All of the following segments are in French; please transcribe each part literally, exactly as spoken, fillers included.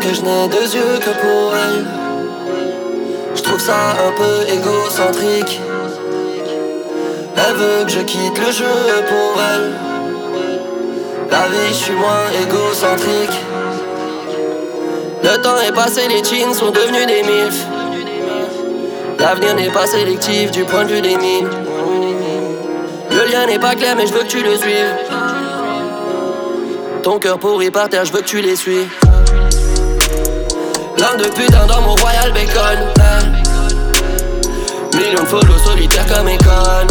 que je n'ai deux yeux que pour elle. Je trouve ça un peu égocentrique. Elle veut que je quitte le jeu pour elle. La vie, je suis moins égocentrique. Le temps est passé, les jeans sont devenus des milfs. L'avenir n'est pas sélectif du point de vue des mines. Le lien n'est pas clair mais je veux que tu le suives. Ton cœur pourri par terre, je veux que tu les suis. L'âme de putain dans mon Royal Bacon. Millions de follow solitaires comme école.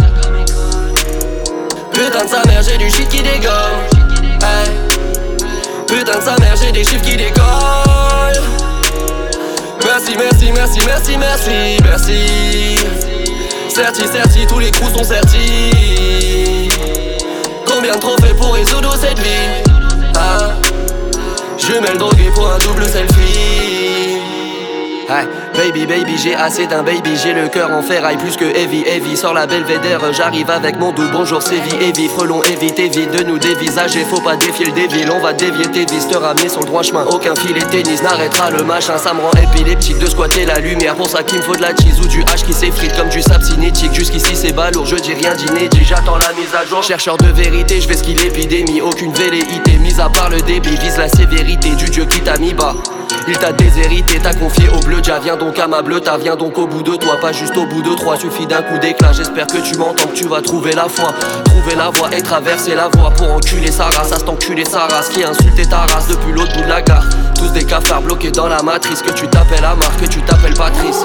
Putain de sa mère, j'ai du shit qui dégomme. Hey. Putain de sa mère, j'ai des chiffres qui décollent. Merci, merci, merci, merci, merci, merci. Certi, certi, tous les coups sont certis. Combien de trophées pour résoudre cette vie? Ah. Jumelle droguée pour un double selfie. Hey, baby, baby, j'ai assez d'un baby. J'ai le cœur en ferraille plus que heavy, heavy. Sors la belvédère, j'arrive avec mon doux. Bonjour, c'est vie, heavy. Frelon, évite, évite de nous dévisager. Faut pas défier le dévil, on va dévier tes vis. Te ramener sur le droit chemin, aucun filet tennis n'arrêtera le machin. Ça me rend épileptique de squatter la lumière. Pour ça qu'il me faut de la cheese ou du hache qui s'effrite comme du sable cinétique. Jusqu'ici c'est balourd, je dis rien d'inédit. J'attends la mise à jour, chercheur de vérité. Je vais skill l'épidémie, aucune velléité. Mise à part le débit, vise la sévérité du dieu qui t'a mis bas. Il t'a déshérité, t'as confié au bleu. Déjà viens donc à ma bleuta, viens donc au bout de toi. Pas juste au bout de trois, suffit d'un coup d'éclat. J'espère que tu m'entends, que tu vas trouver la foi. Trouver la voie et traverser la voie. Pour enculer sa race, à cet enculé sa race. Qui a insulté ta race depuis l'autre bout de la gare. Tous des cafards bloqués dans la matrice. Que tu t'appelles Amar, que tu t'appelles Patrice.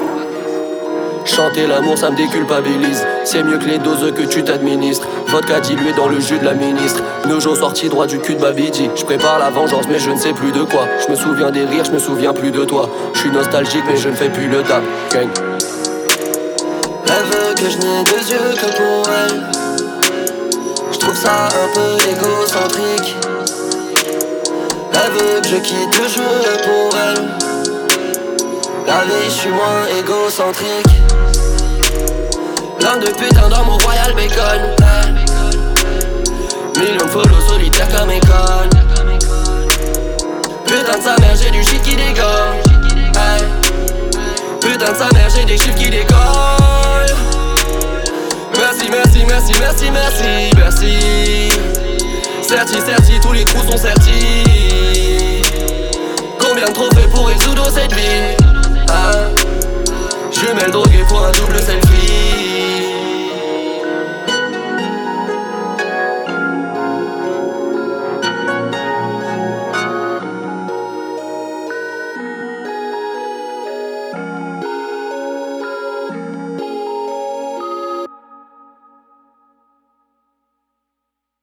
Chanter l'amour ça me déculpabilise. C'est mieux que les doses que tu t'administres. Vodka dilué dans le jus de la ministre. Nojo sorti droit du cul de Babidi. Je prépare la vengeance mais je ne sais plus de quoi. Je me souviens des rires, je me souviens plus de toi. Je suis nostalgique mais je ne fais plus le tap. Gang. Elle veut que je n'ai deux yeux que pour elle. Je trouve ça un peu égocentrique. Elle veut que je quitte le jeu pour elle. La vie, je suis moins égocentrique. L'âme de putain dans mon Royal Bacon. Millions de follow solitaires comme école. Putain de sa mère, j'ai du shit qui dégomme. Hey. Putain de sa mère, j'ai des chiffres qui décollent. Merci, merci, merci, merci, merci, merci. Certi, certi, tous les coups sont certis. Combien de trophées pour résoudre cette vie? Ah. Jumelle droguée pour un double selfie.